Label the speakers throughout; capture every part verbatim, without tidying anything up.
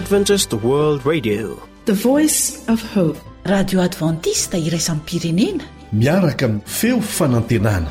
Speaker 1: Adventist World Radio,
Speaker 2: the voice of hope.
Speaker 3: Radio Adventista iraisam pirenena
Speaker 4: miaraka amin'ny feo fanantenana.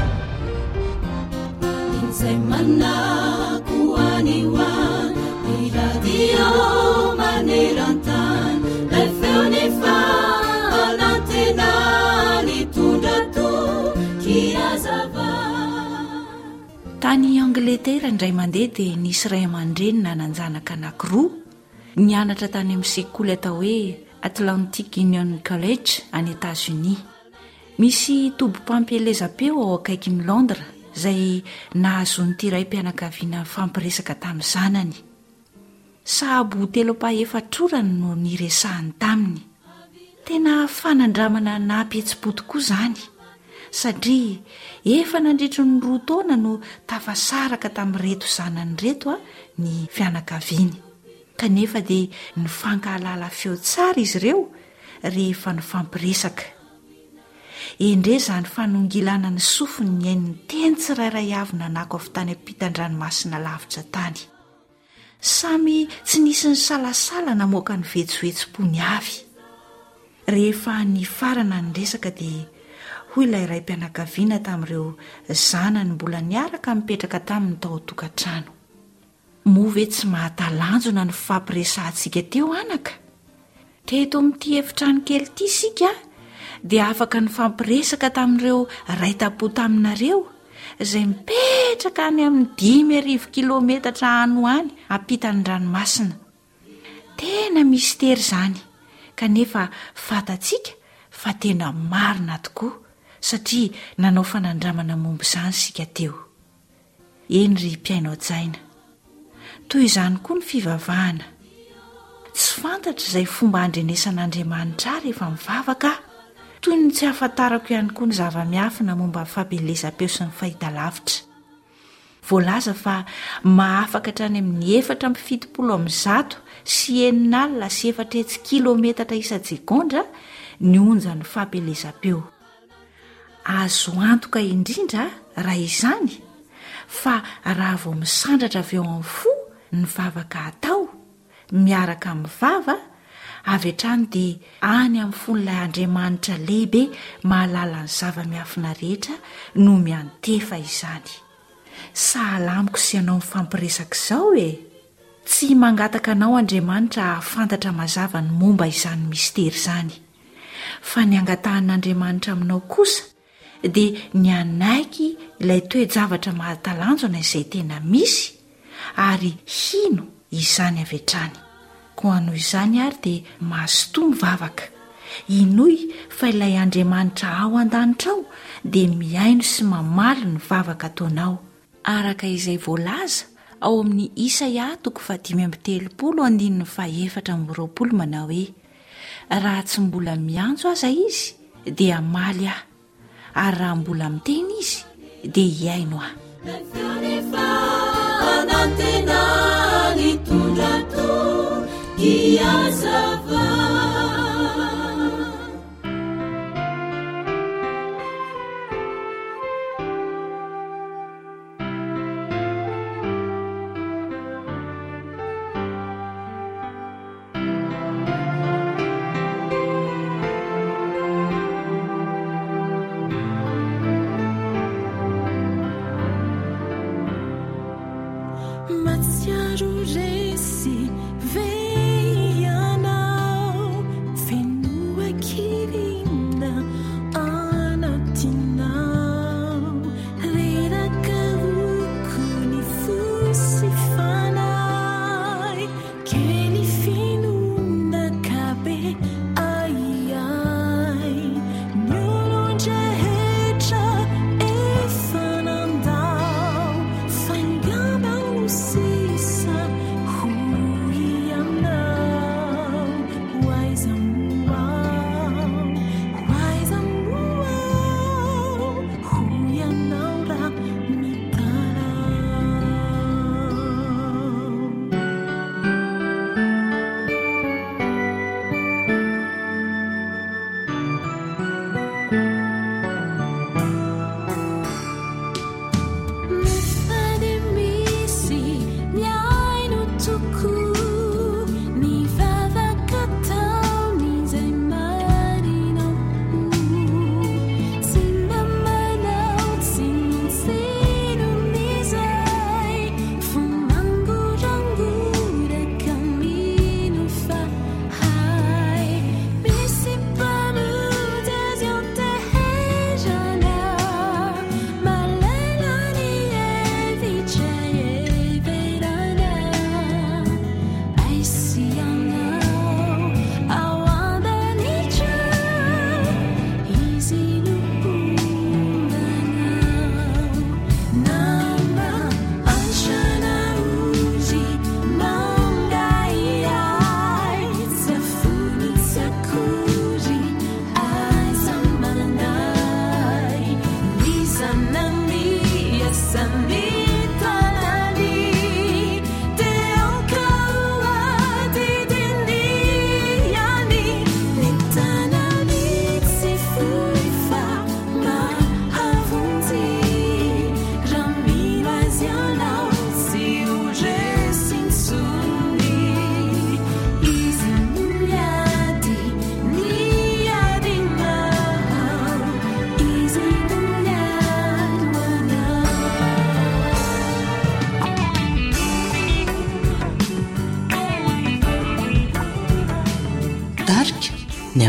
Speaker 3: Tany Angletera indray mandeha dia nisy ray aman-dreny nananjanaka anankiroa nianatra tany amin'ny sekoly atao hoe Atlantic Union College any États-Unis. Misy tobo-pampielezam-peo ao akaikin'ny Londres izay nahazon'ity ray mpianakaviana fampiresaka tamin'ny zanany. Sahabo telo apaha-efatrorany no niresahany taminy. Tena fanandramana nampihetsipO tokoa izany satria efa nandritro ny roa taona no tafasaraka tamin'reto zanany reto a ny fianakaviany. Kanefa dia nifankahalala feo tsara izy ireo rehefa nifampiresaka. Endre izany fanongilana ny sofiny ny ain'ny teny tsirairay avy nanako avy tany ampitan-dranomasina lavitra tany. Samy tsy nisy ny salasala namoaka ny vetsovetsom-pony avy. Rehefa ny farana ny resaka dia hoy ilay ray mpianakaviana tamin'ireo zanany mbola niaraka mipetraka tamin'ny tao an-tokantrano. Move tsy mahatalanjona ny fampiresahantsika teo anaka. Teto amin'ity efitrano kely ity sika dia afaka ny fampiresaka tamin'ireo raita-po taminareo izay mipetraka any amin'ny dimy arivo kilometatra ano any ampitan'ny ranomasina. Tena mistera izany kanefa fantatsika fa tena marina tokoa satria nanao fanandramana momba izany sika teo. Eny ry mpiaino jaina, toy izany koa ny fivavahana. Tsy fantatra izay fomba andrenesan'Andriamanitra rehefa mivavaka, toy ny tsy ahafantarako ihany koa ny zava-miafina momba ny fampelezam-peo sy ny fahitalavitra. Voalaza fa mahafaka hatrany amin'ny efatra amby fitopolo amin'ny zato sy enina alina sy efatra hetsy kilometatra isa-jekondra ny onja ny fampelezam-peo. Azo antoka indrindra raha izany fa raha vao misandratra avy eo amin'ny fo ny vavaka atao miaraka amin'ny vava avy hatrany dia any amin'ny fon'ilay Andriamanitra lehibe mahalala ny zava-miafina rehetra no miantefa izany. Sahalamiko sy ianao mifampiresaka izao e. Tsy mangataka anao Andriamanitra ahafantatra mazava ny momba izany mistera izany. Fa ny angatahan'Andriamanitra aminao kosa dia ny anaiky ilay toe-javatra mahatalanjona izay tena misy ary hino izany avy hatrany. Koa noho izany ary dia mahasotoa mivavaka. Inoy fa ilay Andriamanitra ao an-danitra ao dia miaino sy mamaly ny vavaka ataonao. Araka izay voalaza ao amin'ny Isaia toko fadimy amby telopolo andininy fahaefatra amby roapolo manao hoe: raha tsy mbola miantso aza izy dia maly aho, ary raha mbola miteny izy dia hiaino aho.
Speaker 5: Matsiaro resy ve ianao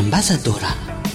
Speaker 1: ambassadora.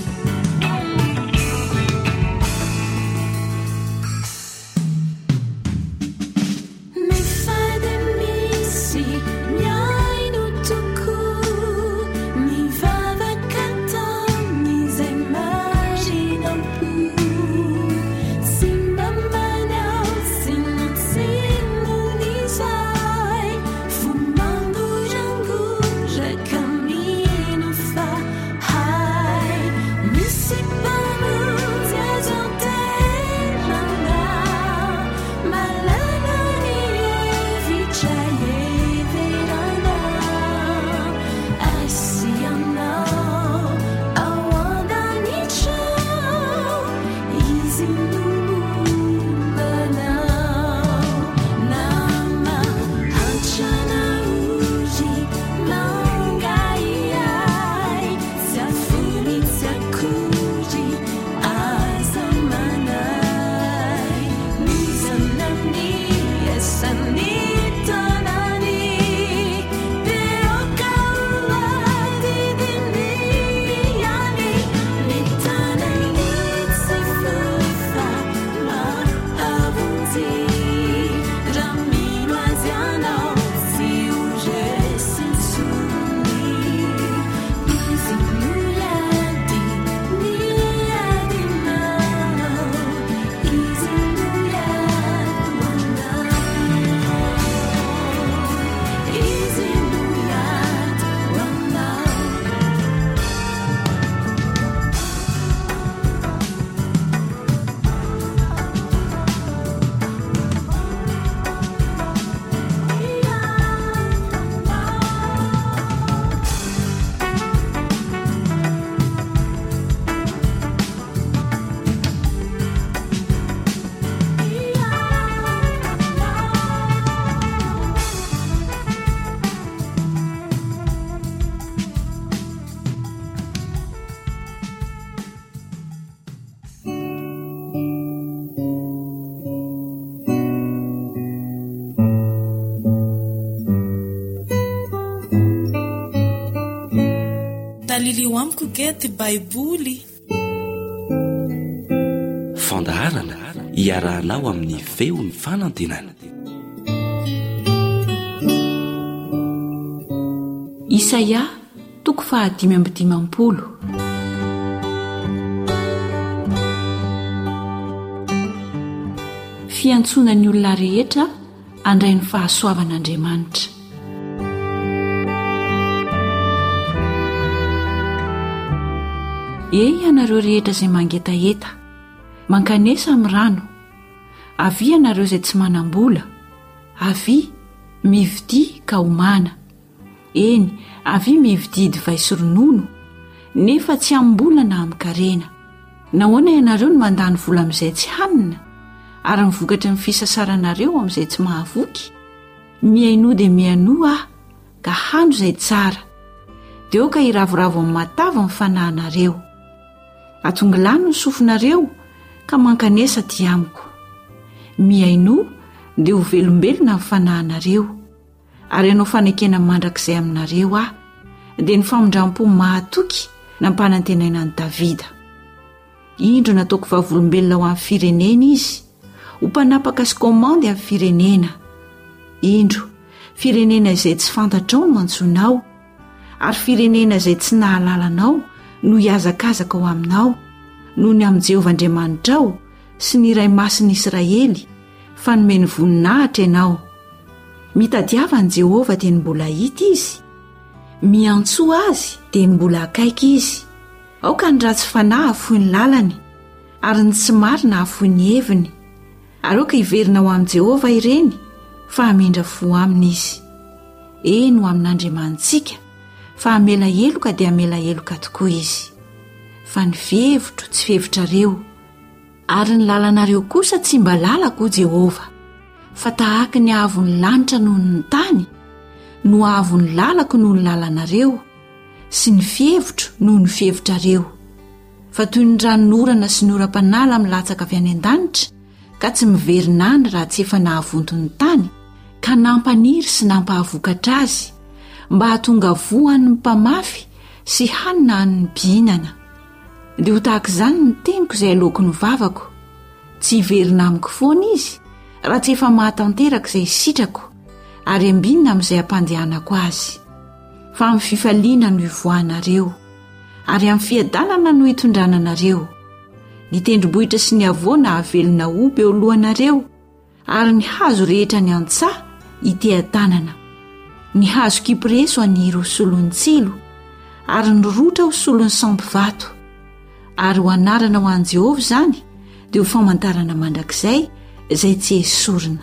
Speaker 5: Dalili amiko gety baiboly.
Speaker 6: Fandaharana iarahanao amin'ny feon'ny fanantenana.
Speaker 3: Isaia toko fahadimy amby dimampolo. Fiantsonan'ny olona rehetra andray ny fahasoavan'Andriamanitra. Ey ianareo rehetra izay mangetaeta, mankanesa amin'ny rano, avy ianareo izay tsy manam-bola, avy mividy ka homana. Eny, avy mividy divay sy ronono, nefa tsy am-bola na am-karena. Nahoana ianareo no mandany vola amin'izay tsy hanina, ary mivokatra ny fisasaranareo amin'izay tsy mahavoky? Miaino dia miaino ah, ka hano izay tsara. Deo ka hiravoravo amin'ny matava ny fanahinareo. Atongilano ny sofinareo ka mankanesa ty amiko. Miaino dia ho velombelona ny fanahinareo, ary ianao fanekena mandrakizay aminareo ah, dia ny famondram-po mahatoky nampanantenaina ny Davida. Indro nataoko vavolombelona ho amin'ny firenena izy, ho mpanapaka sy komandy amin'ny firenena. Indro firenena izay tsy fantatrao no antsoinao, ary firenena izay tsy nahalalanao no hiazakazaka ao aminao, noho ny amin'ny Jehovah-Andriamanitrao sy ny iray masin'i Israely, fa nomeny voninahitra ianao. Mitadiava ny Jehovah dia ny mbola hita izy, miantsoa azy dia ny mbola akaiky izy. Aoka ny ratsy fanahy afoy ny lalany, ary ny tsy marina afoy ny heviny. Ary aoka hiverina ho amin'ny Jehovah ireny, fa hamendra fo aminy izy. Eny ho amin'Andriamantsika, fa hamela heloka dia hamela heloka tokoa izy. Fa ny fihevitro tsy fihevitrareo, ary ny lalanareo kosa tsy mba lalako Jehovah. Fa tahaka ny ahavon'ny lanitra noho ny tany, no ahavon'ny lalako noho ny lalanareo, sy ny fihevitro noho ny fihevitrareo. Fa toy ny ranon'orana sy ny oram-panala milatsaka avy any an-danitra, ka tsy miverinany raha tsy efa nahavonto ny tany, ka nampaniry sy nampahavokatra azy, mba hahatonga voan'ny mpamafy sy hanina ny bihinana. Dia ho tahaka izany ny teniko izay aloako ny vavako. Tsy hiverina amiko foana izy raha tsy efa mahatanteraka izay sitrako ary ambinina amin'izay ampandehanako azy. Fa amin'ny fifaliana no ivoahanareo ary amin'ny fiadanana no hitondrananareo. Ny tendrombohitra sy ny avoana havelona oby eo alohanareo ary ny hazo rehetra ny antsaha itehan-tanana. Ny hazo kipreso any rosolon'ny tsilo ary ny rotra ho solon'ny sampivato. Ary ho anarana ho an'i Jehovah izany dia ho famantarana mandrakizay izay tsy esorina.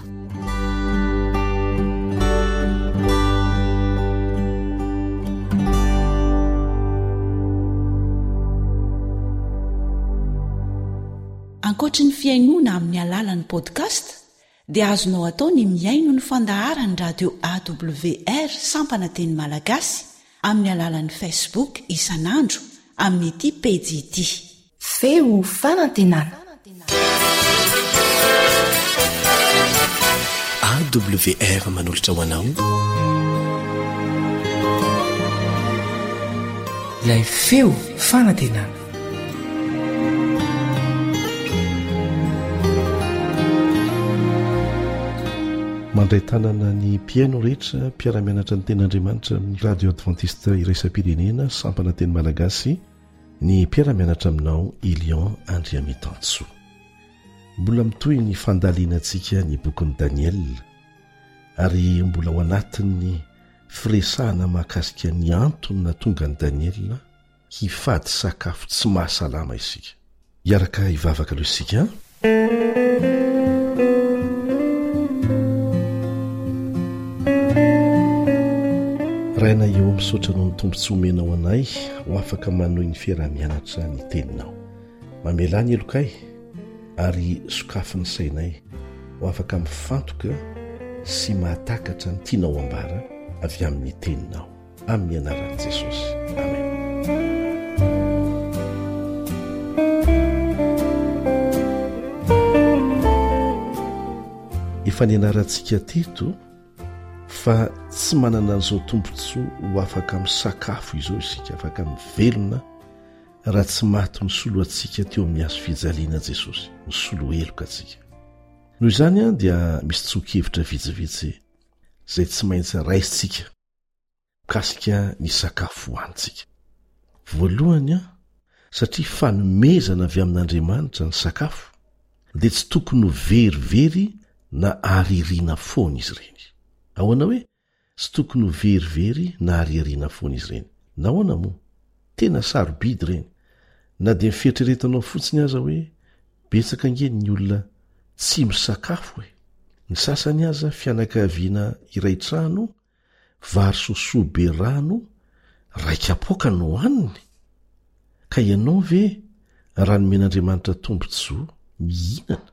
Speaker 2: Ankoatra ny fiainoana amin'ny alalan'ny podcast dia azonao atao ny miaino ny fandaharany radio A W R sampana teny malagasy amin'ny alalan'ny Facebook isanandro amin'ny ity pejy ity.
Speaker 5: Feo fanantenana.
Speaker 4: A W R manolotra ho anao
Speaker 5: Ilay feo fanantenana.
Speaker 4: mandray tanana ny mpiaino rehetra mpiara-mianatra ny ten'Andriamanitra amin'ny radio adventiste iraisam-pirenena sampana teny malagasy, ny mpiara-mianatra aminao Ilion Andriamitanso. Mbola mitoy ny fandalianantsika ny bokin'i Daniel ary mbola ao anatin'ny firesahana mahakasika ny antony na tonga ny Daniel hifady sakafo tsy mahasalama isika. Iaraka hivavaka aloha isika. Raina eo misaotra noho ny tombontsoa omenao anay ho afaka manohy ny fiarah-mianatra ny teninao. Mamelany elokay ary sokafy ny sainay ho afaka mifantoka sy mahatakatra ny tianao ambara avy amin'ny teninao amin'ny anaran'i Jesosy. Amen. Efa nianarantsika teto fa tsy manana an'izao tombontsoa ho afaka misakafo izao isika, afaka mivelona raha tsy maty misolo antsika teo amin'ny hazo fijaliana Jesosy, misolo eloka antsika. Noho izany a dia misy tsoki-hevitra vitsivitsy izay tsy maintsy raisitsika mikasika ny sakafo hohanitsika. Voalohany a, satria fanomezana avy amin'Andriamanitra ny sakafo dia tsy tokony ho verivery na aririna foana izy ireny. Ahoana hoe tsy tokony ho verivery na ariariana foana izy ireny. Nahoana moa? Tena sarobidy ireny. Na dia mifieritreretanao fotsiny aza hoe betsaka angeny ny olona tsy misakafo hoe. Ny sasany aza fianakaviana iray trano, vary sosoa be rano, raika apoka no haniny. Ka ianao ve raha nomen'Andriamanitra tombontsoa mihinana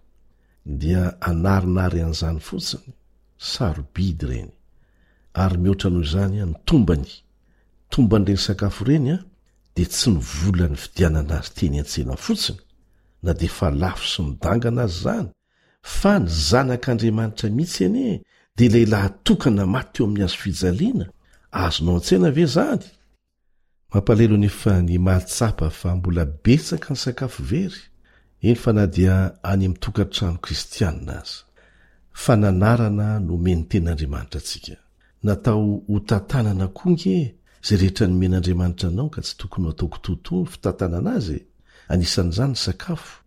Speaker 4: dia anarinary an'izany fotsiny? Sarobidy ireny. Ary mihoatra noho izany ny tombany tomban'ireny sakafo ireny a dia tsy ny vola ny vidianana azy teny an-tsena fotsiny, na dia fa lafo sy midangana azy izany, fa ny zanak'Andriamanitra mihitsy anie dia lehilahy tokana maty teo amin'ny hazo fijaliana. Azonao an-tsena ve izany? Mampalelo nefa ny mahatsapa fa mbola betsaka ny sakafo very. Eny fa na dia any amin'ny tokantrano kristianina aza. Fananarana no meny ten'Andriamanitra antsika. Natao ho tantanana konge izay rehetra nomen'Andriamanitra anao ka tsy tokony ho ataoko totoa ny fitantanana azy. Anisan'izany sakafo.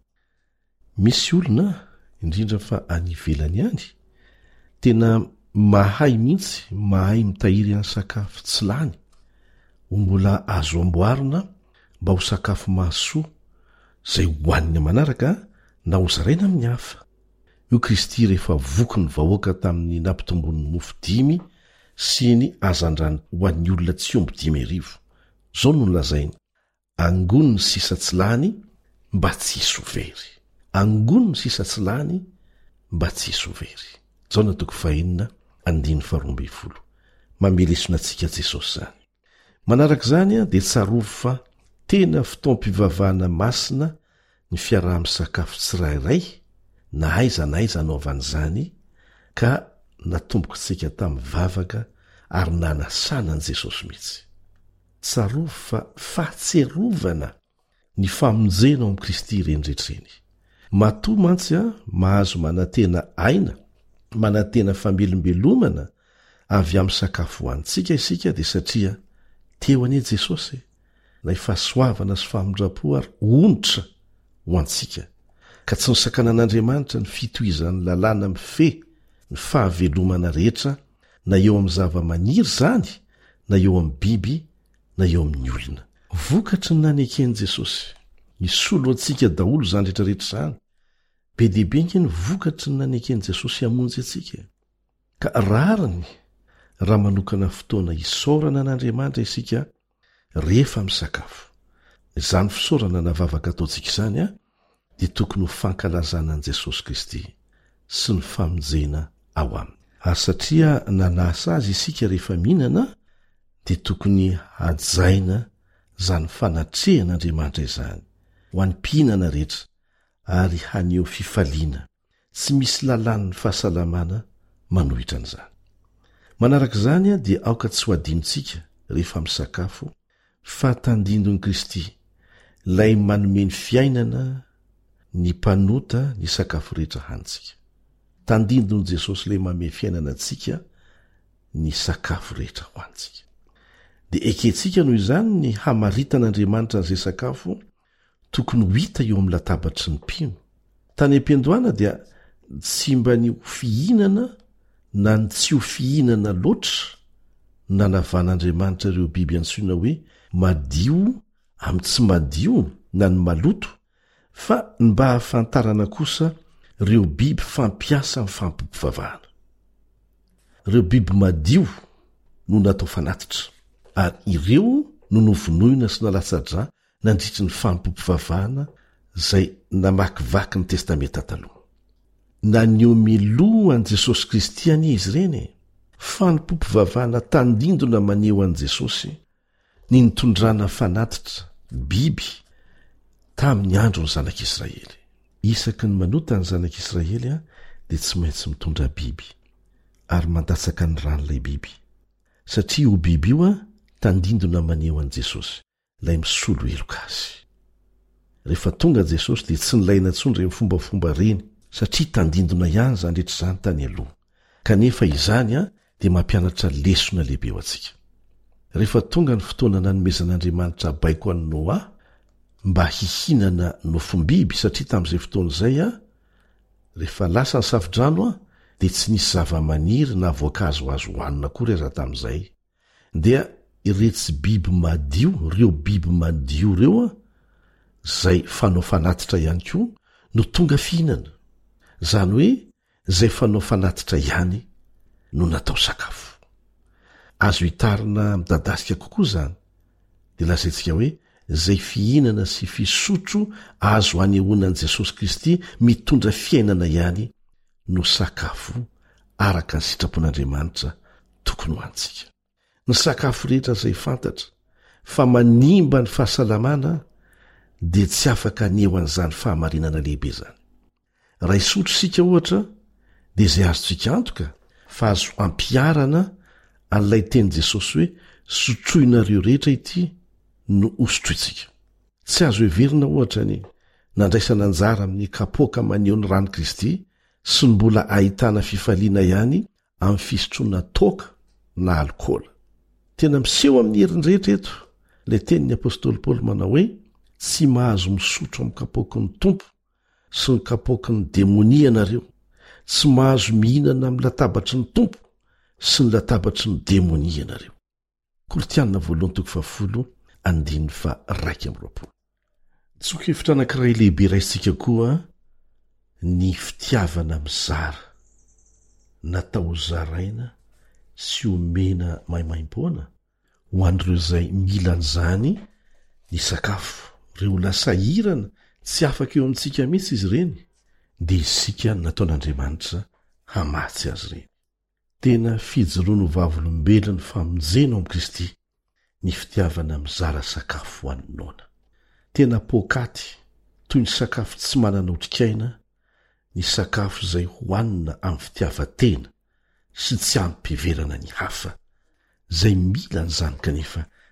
Speaker 4: Misy olona, indrindra fa any ivelany ihany, tena mahay mihitsy, mahay mitahiry ny sakafo tsy lany. Ho mbola azo amboarina mba ho sakafo mahasoa izay hohanina manaraka na ho zaraina amin'ny hafa. Io Kristy rehefa voky ny vahoaka tamin'ny nampitombon'ny mofo dimy sy ny azandrany ho an'ny olona tsy omby dimy arivo. Zao no nolazainy: angony ny sisa tsy lany mba tsy hisovery. Angony ny sisa tsy lany mba tsy hisovery. Zao na toko fahenina andiny faharoa folo. Mamelesona antsika Jesosy zany. Manaraka izany a dia tsarovo fa tena fotoam-pivavahana masina ny fiaraha-misakafo tsirairay na aiza na aiza anaovan'izany ka natomboka tsika tamin'ny vavaka ary nanasana an' Jesosy mihitsy. tsarova fa fahatserovana ny famonjena ao amin'i Kristy irendretreny. Matoa mantsy a mahazo manantena aina, manantena famelombelomana avy amin'ny sakafo hoantsika isika dia satria teo anie Jesosy na fahasoavana sy famondrapo ary onitra ho antsika, ka tsy nisakanan'Andriamanitra ny fitohizan'ny lalàna mife ny fahavelomana rehetra na eo amin'ny zava-maniry zany na eo amin'ny biby na eo amin'ny olona. Vokatry ny nanekeny Jesosy nisolo antsika daholo zany rehetrarehetra zany, be dehibe ny vokatry ny nanekeny Jesosy hamonjy antsika. Ka rariny raha manokana fotoana hisaorana an'Andriamanitra isika rehefa misakafo. Izany fisaorana navavaka ataontsika izany a dia tokony ho fankalazana an'i Jesosy Kristy sy ny famonjena ao aminy. Ary satria nanasa azy isika rehefa mihinana dia tokony hajaina zany fanatrehan'Andriamanitra izany ho an'ny mpihinana rehetra ary haneho fifaliana. Tsy misy lalàn'ny fahasalamana manohitra an'izany. Manaraka izany a dia aoka tsy ho adinontsika rehefa misakafo fa tandindon'i Kristy ilay manome ny fiainana ny mpanota ny sakafo rehetra hanitsika. Tandindon'i Jesosy ilay manome fiainana antsika ny sakafo rehetra ho antsika. Dia ekentsika noho izany ny hamaritan'Andriamanitra an'izay sakafo tokony ho hita eo amin'ny latabatry ny mpino. Tany am-piandohana dia tsy mba ny ho fihinana na ny tsy ho fihinana loatra nanavan'Andriamanitra ireo biby antsoina hoe madio amin'ny tsy madio na ny maloto, fa mba hahafantarana kosa ireo biby fampiasa amin'ny fampimpivavahana. Ireo biby madio no natao fanatitra, ary ireo no novonoina sy nalatsa-dra nandritry ny fampimpivavahana izay namakivaky ny testamenta taloha. Na ny omelo an'i Jesosy Kristy anie izy ireny, fa ny pompivavahana tandindona maneho an'i Jesosy ny nitondrana fanatitra biby tamin'ny andro ny zanak'Israely. Isaky ny manota ny zanak'Israely a dia tsy maintsy mitondra biby ary mandatsaka ny ran'ilay biby, satria io biby io a tandindona maneho an'i Jesosy ilay misolo heloka azy. Rehefa tonga Jesosy dia tsy nilaina intsony ireny fombafomba reny, satria tandindona ihany zany rehetra izany tany aloha, kanefa izany a dia mampianatra lesona lehibe ho antsika. Rehefa tonga ny fotoana nanomezan'Andriamanitra baiko an'i Noa mba hihinana nofom-biby, satria tamin'izay fotoana izay a rehefa lasa ny safi-drano a dia tsy nisy zava-maniry na voankazo azo hohanina akory aza tamin'izay, dia iretsy biby madio, ireo biby madio ireo a izay fanao fanatitra ihany koa no tonga fihinana, zany hoe izay fanao fanatitra ihany no natao sakafo. Azo hitarina midadasika kokoa zany, dia lazaintsika hoe izay fihinana sy fisotro azo hanehoanan'i Jesosy Kristy mitondra fiainana ihany no sakafo araka ny sitrapon'Andriamanitra tokony ho antsika. Ny sakafo rehetra izay fantatra fa manimba ny fahasalamana dia tsy afaka haneho an'izany fahamarinana lehibe zany. Raha isotro sika ohatra dia izay azontsika antoka fa azo ampiarana an'ilay teny Jesosy hoe sotroinareo rehetra ity no hosotroitsika. Tsy azo heverina ohatra ny nandraisana anjara amin'ny kapoaka maneho ny rano Kristy sy ny mbola ahitana fifaliana ihany amin'ny fisotroana toaka na alkôla. Tena miseho amin'ny herin'ny rehetra eto ilay tenin'ny apôstôly Paoly manao hoe tsy mahazo misotro amin'ny kapoaky ny tompo sy ny kapoaky ny demonia ianareo, tsy mahazo mihinana amin'ny latabatry ny tompo sy ny latabatry ny demonia ianareo. Koritianina voalohany toko fahafolo andiny fa raika amby roapolo. Tsoka hevitra anankiray lehibe raisitsika koa ny fitiavana mizara, natao zaraina sy omena maimaim-poana ho an'ireo izay mila an'izany ny sakafo. Ireo lasahirana tsy afaka eo amintsika mihitsy izy ireny, dia isika nataon'Andriamanitra hamatsy azy ireny. Tena fijoroano vavolombelona famonjena ao amin'i Kristy ny fitiavana mizara sakafo ho an'ny noana. Tena pokaty toy ny sakafo tsy manana otrikaina, ny sakafo izay hohanina amin'ny fitiavan-tena sy tsy ampiverana ny hafa, izay mila an'izany kanefa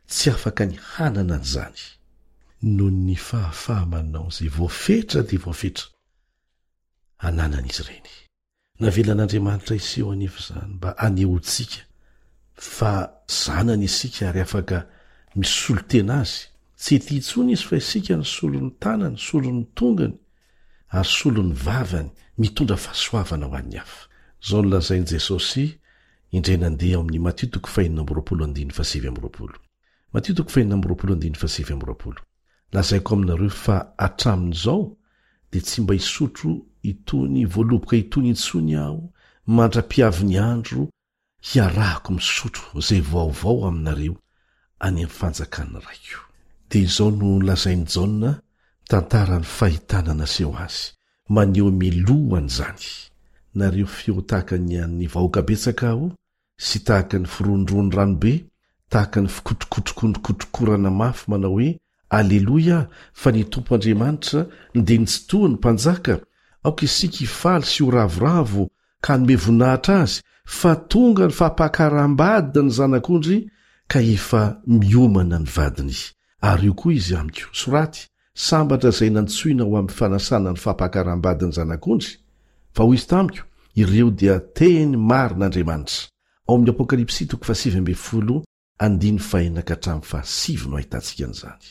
Speaker 4: tsy afaka ny hanana an'izany noho ny fahafahamanao izay voafetra dia voafetra ananan'izy ireny. Navelan'Andriamanitra iseho anefa izany mba anehoantsika fa zanany isika ary afaka misolo tena azy. Tsy ety intsony izy fa isika ny solon'ny tanany, solon'ny tongany ary solon'ny vavany mitondra fahasoavana ho an'ny hafa. Izao nolazain'i Jesosy indray nandeha ao amin'ny Matio toko fahinina amby roapolo andiny fa sivy amby roapolo. Matio toko fahinina amby roapolo andiny fa sivy amby roapolo. Lazaiko aminareo fa hatramin'izao dia tsy mba hisotro itony voaloboka itony intsony aho mandra-piavy ny andro hiarahako misotro izay vaovao aminareo any amin'ny fanjakana raiko. Dia izao no lazain'i Jaona tantara ny fahitana naseho azy maneho milohan izany. Nareo feo tahaka ny an'ny vahoaka betsaka aho sy tahaka ny firondrony ranobe, tahaka ny fikotrokotrokondrokotrokorana mafy manao hoe aleloia fa ny Tompo Andriamanitra dia nitsitoha ny mpanjaka. Aoka isika hifaly sy ho ravoravo ka hanome voninahitra azy fa tonga ny fampakaram-bady ny zanak'ondry ka efa miomana ny vadiny. Ary io koa izy amiko soraty sambatra izay nantsoina ho amin'ny fanasana ny fampakaram-bady ny zanak'ondry. Fa ho izy tamiko ireo dia teny marin'Andriamanitra. Ao amin'ny Apokalipsy toko fasivy amby folo andiny fahenina ka hatramin'ny fahasivy no ahitantsika an'izany.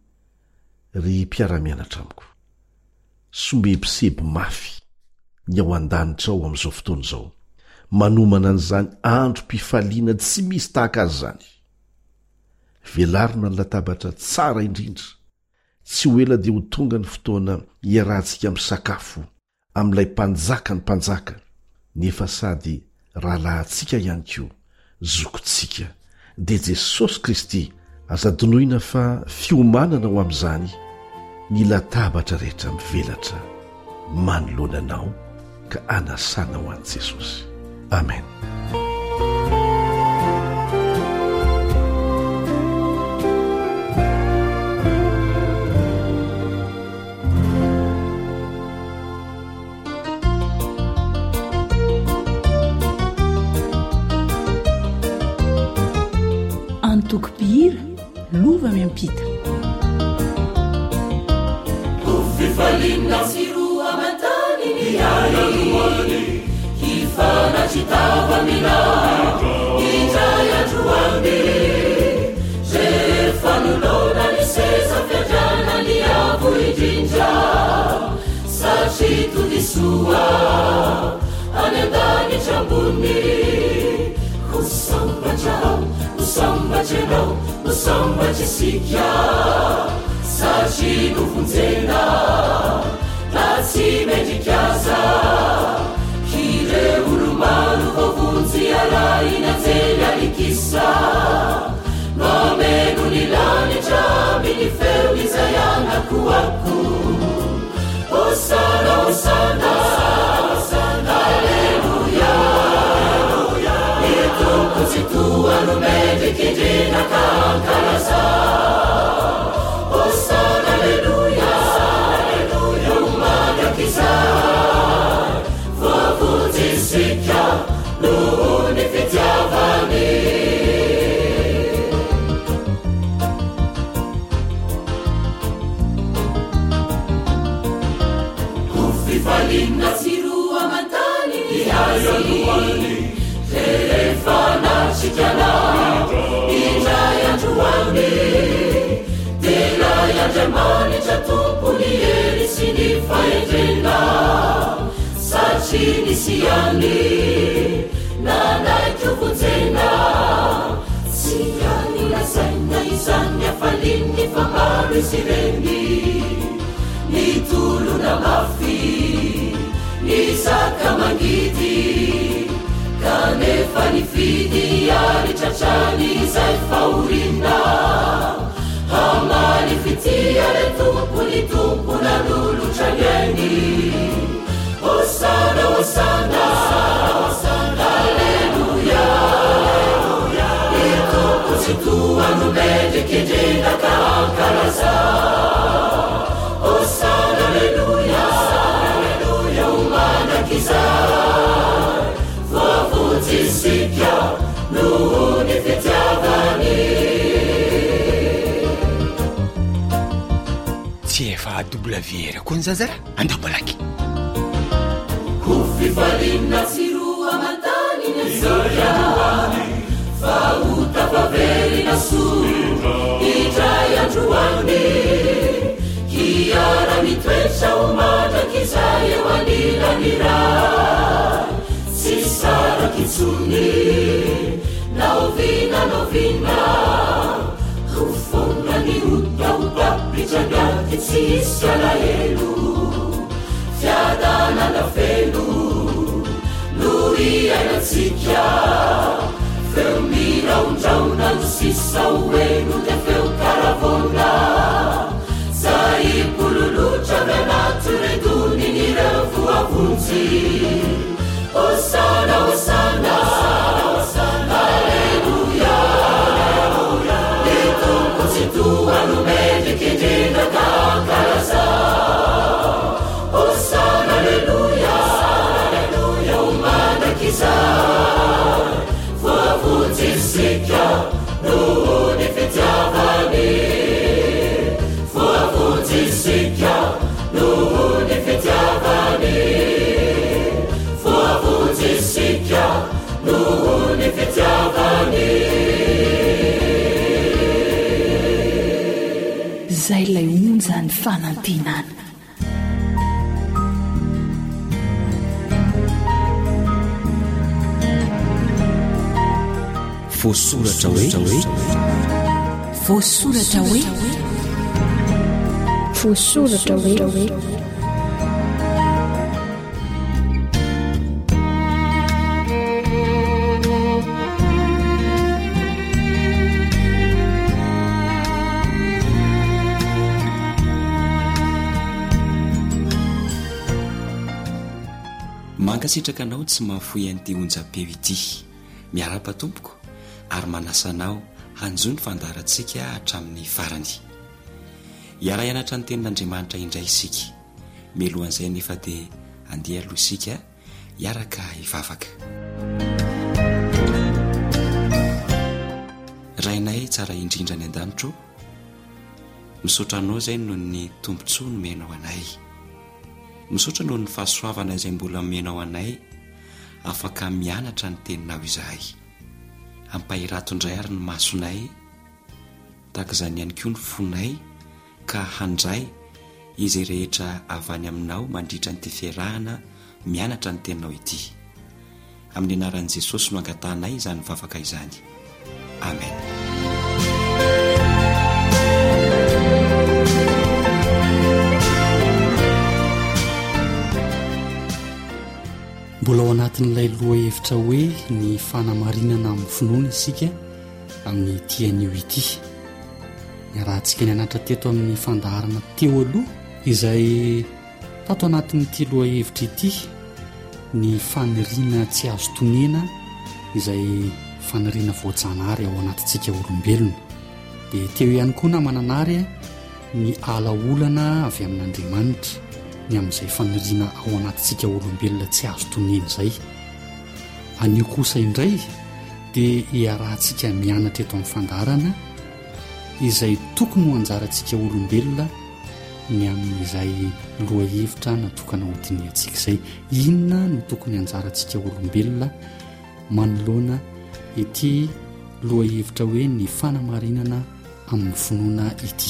Speaker 4: Ry mpiara-mianatra amiko, sombebiseby mafy ny ao an-danitra ao amin'izao fotoana izao, manomana an'izany androm-pifaliana tsy misy tahaka azy izany. Velarina ny latabatra tsara indrindra, tsy ho ela dia ho tonga ny fotoana hiarahantsika misakafo amin'ilay mpanjaka ny mpanjaka, nefa sady rahalahintsika ihany koa zokontsika dia Jesosy Kristy aza-donoina fa fiomanana ho amin'izany ny latabatra rehetra mivelatra manoloananao ka anasana ho an'i Jesosy. Amen.
Speaker 2: Antokopihira lova miampita
Speaker 1: ufifalinna siru amantani ni ayani kifana chitava mina ijaya juandi jefanulona ni sesa fiajana ni avu ijinja sachitu disua anendani chambuni kusamba chao kusamba cheno kusamba chisikya sachi kuvunzena nasi mejikaza kire urumaru kovunzi arai na tela likisa nomenu nilani chami ni feuli zayana kuwaku osana osana haleluya itukuzitua numedi kijina kankalaza osana haleluya umada kiza vavuzisika nuunifitiavani ufifalina sirua mantani ihayaluani Telefana chikana Ijaya juwani Tela ya jamani Chatupuni eri sinifa ejena Sachi nisiani Nana ikuvuzena Siyani na zaina izanya falini Famaru sireni Nitulu na mafi Nisaka mangiti kanefa nifidi yari chachani zai faurina hamani fitia le tupu ni tupu na lulu chanyeni osana osana haleluya itupu zitua numedi kijina kankalaza osana haleluya umana kiza vavuzisika nuunifitiavani
Speaker 7: mbola vera koa ny zazara andambalaky
Speaker 1: ho fifalinna sy roa amantaniny asika fa ho tafaverina soa hitray androany hiara mitoetra ho matraky izay eo anilany ray tsy saraky tsony naovina naovina ho fona ny otaota pitragaty tsy isy alahelo fiadana lafelo no iainatsika feo miraondraona no sisa oeno de feo karavona zay pololotra mianaty redony ny reo voavonjy osana osana aleluia ny tompo tsy toa no mendriky indrindra kakaraza osana aleluia o mandraky zay voavonjy sika noho ny fitiavany voavonjy sika noho ny fitiavany voavonjy sika noho ny fitiavany
Speaker 5: zay lay onjany fanantenana
Speaker 6: voasoratra hoe
Speaker 2: voasoratra hoe
Speaker 8: voasoratra hoe
Speaker 6: mankasitraka anao tsy mahafoy an'ity onjam-peo ity miarapa tompoko ary manasanao hanjo ny fandarantsika hatramin'ny farany iara ianatra ny tenin'andriamanitra indray isika melohan'izay nefa dia andeha aloha isika iaraka hivavaka rainay tsara indrindra ny an-danitro misaotra anao izay noho ny tombontsoa no menao anay misaotra noho ny fahasoavana izay mbola menao anay afaka mianatra ny teninao izahay ampahirato indray ary ny masonay tahaka izany ihany koa ny fonay ka handray izay rehetra avy any aminao mandritra ny fiarahana mianatra ny teninao ity amin'ny anaran'i Jesosy no angatanay izany vavaka izany amen.
Speaker 9: mbola ao anatin'ilay loha hevitra hoe ny fanamarinana amin'ny finoana isika amin'ny tian'io ity rahantsika ny anatra teto amin'ny fandaharana teo aloha izay tato anatin'ity loha hevitra ity ny faniriana tsy azo tonena izay faniriana voajanahary ao anatintsika olombelona dia teo ihany koa na mananary ny ala olana avy amin'Andriamanitra ny amin'izay faniriana ao anatintsika olombelona tsy azo tonena izay anio kosa indray dia hiarahantsika mianatra eto amin'ny fandarana izay tokony ho anjarantsika olombelona ny amin'izay loha hevitra natokana hodiniantsika izay inona no tokony anjarantsika olombelona manoloana ity loha hevitra hoe ny fanamarinana amin'ny finoana ity.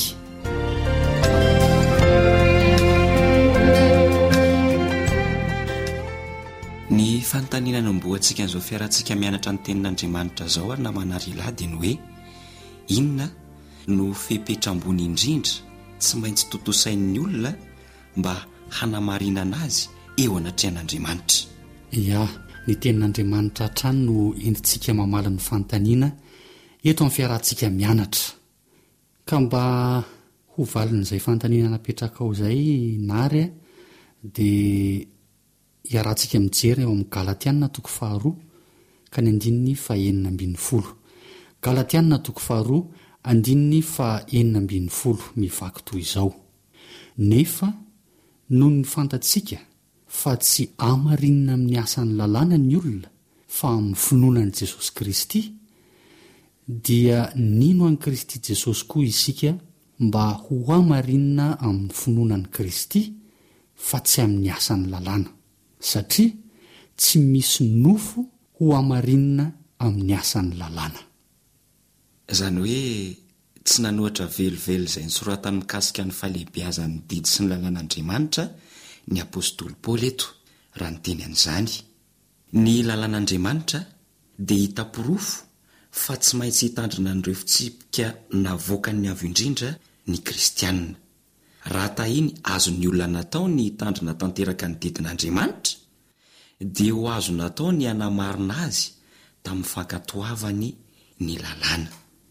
Speaker 6: ny fanontaniana nomboantsika n'izao fiarantsika mianatra ny tenin'Andriamanitra zao ary namanary ilady ny hoe inona no fepetra-mbony indrindra tsy maintsy totosain'ny olona mba hanamarinana azy eo anatrehan'Andriamanitra.
Speaker 9: Ya, ny tenin'Andriamanitra hatrany no endintsika mamala ny fanontaniana eto amin'ny fiarantsika mianatra ka mba ho valin'izay fanontaniana napetraka ao izay nary dia iarahantsika mijery eo amin'ny Galatiana toko faharoa ka ny andininy faha enina ambin'ny folo. Galatiana toko faharoa andininy faha enina ambin'ny folo mivaky toy izao: nefa noho ny fantatsika fa tsy amarinina amin'ny asan'ny lalàna ny olona fa amin'ny finoanan'i Jesosy Kristy, dia nino an'i Kristy Jesosy koa isika mba ho hamarinina amin'ny finoanan'i Kristy fa tsy amin'ny asan'ny lalàna satria tsy misy nofo ho hamarinina amin'ny asan'ny lalàna.
Speaker 6: Izany hoe tsy nanohatra velively izay nisoratany mikasika ny fahalehibiazan'ny didy sy ny lalàn'Andriamanitra ny apôstôly Paoly eto raha ny teny an'izany. Ny lalàn'Andriamanitra dia hita-porofo fa tsy maintsy hitandrina an'ireo fitsipika navoaka ny avy indrindra ny kristianina. Raha tahiny azon'ny olona natao ny hitandrina tanteraka ny didin'Andriamanitra dia ho azo natao ny hanamarina azy tamin'ny fankatoavany ny lalàna.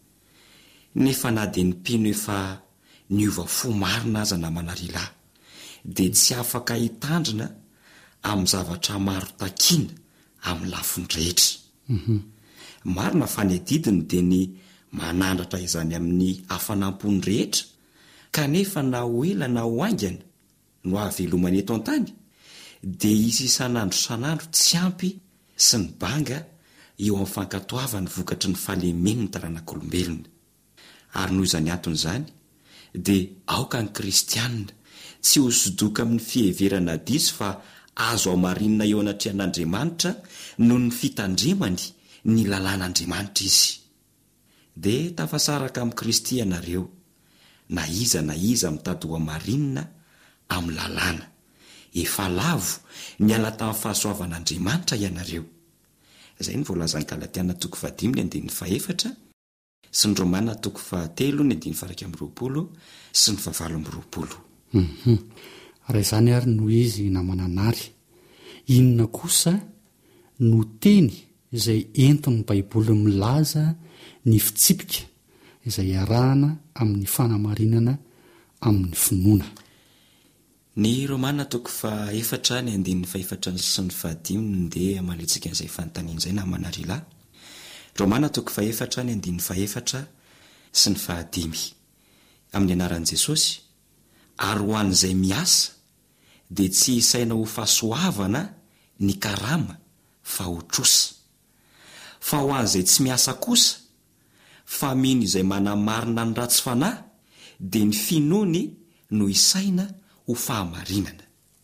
Speaker 6: Nefa na dia ny mpino efa niova fo marina aza namana rilà dia tsy afaka hitandrina amin'ny zavatra maro takiana amin'ny lafiny rehetra.
Speaker 9: Mhm.
Speaker 6: Marina fa ny didiny dia ny manandratra izany amin'ny hafanampony rehetra kanefa na ho ela na ho aingana no hahavelomany eto an-tany dia isy isan'andro san'andro tsy ampy sy ny banga eo amin'ny fankatoavany vokatry ny fahalemen'ny taranak'olombelona. Ary noho izany antony izany dia aoka ny kristianina tsy ho sodoka amin'ny fiheverana diso fa azo amarinina eo anatrehan'Andriamanitra noho ny fitandremany ny lalàn'Andriamanitra izy. Dia tafasaraka amin'ny Kristy ianareo na iza na iza mitady ho amarinina amin'ny lalàna. Efa lavo niala tamin'ny fahasoavan'Andriamanitra ianareo. Izay ny voalazan'ny Galatiana toko fahadimy ny andininy fahaefatra sy ny Romana toko fahatelo ny andininy faha iraika amby roapolo sy ny fahavalo amby roapolo.
Speaker 9: Mhm. Raha izany ary no izy namananary, inona kosa no teny izay entin'ny Baiboly milaza ny fitsipika izay arahana amin'ny fanamarinana amin'ny finoana.
Speaker 6: Ny Romana toko fahaefatra ny andininy fahaefatra sy ny fahadimy dia amalitsika izay fanontaniana izay namana rilà. Romana toko fahaefatra ny andininy fahaefatra sy ny fahadimy. Amin'ny anaran'i Jesosy, ary ho an'izay miasa dia tsy isaina ho fahasoavana ny karama fa ho trosa. Fa ho an'izay tsy miasa kosa fa mino izay manamarina ny ratsy fanahy dia ny finoany no isaina ho fahamarinana.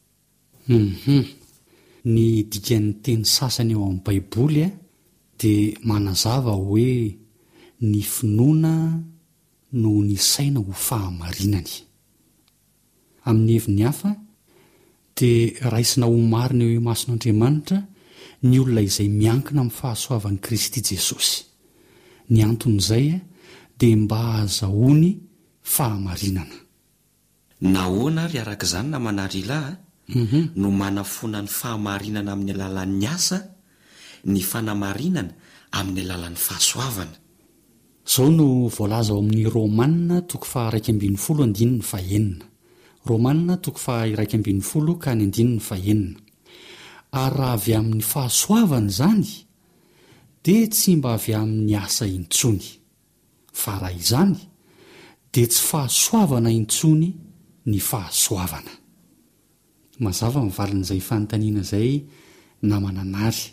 Speaker 9: Mhm. Ny dikan'ny teny sasany eo amin'ny Baiboly dia manazava hoe ny finoana no ny saina ho fahamarinany. Amin'ny heviny hafa dia raisina ho marina eo imason'Andriamanitra ny olona izay miankina amin'ny fahasoavan'i Kristy Jesosy. Ny anton'izay dia mba ahazahoany fahamarinana.
Speaker 6: Nahoana ary arak'izany namana rilà
Speaker 9: Mhm.
Speaker 6: no manafona ny fahamarinana amin'ny alalan'ny asa ny fanamarinana amin'ny alalan'ny fahasoavana.
Speaker 9: Izao no voalaza ao amin'ny Romanina toko faha iraika ambin'ny folo andininy fahaenina. Romanina toko faha iraika ambin'ny folo ka ny andininy fahaenina. Ary raha avy amin'ny fahasoavana izany dia tsy mba avy amin'ny asa intsony. Fa raha izany dia tsy fahasoavana intsony ny fahasoavana. Mazava mivalin'izay fanontaniana izay namananary.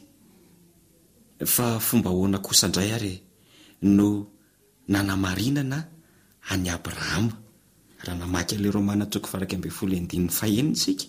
Speaker 6: Fa fomba ahoana kosa indray ary no nanamarinana any Abrahama. Raha namaky ilay Romana toko faha iraika ambin'ny folo andininy fahaenina isika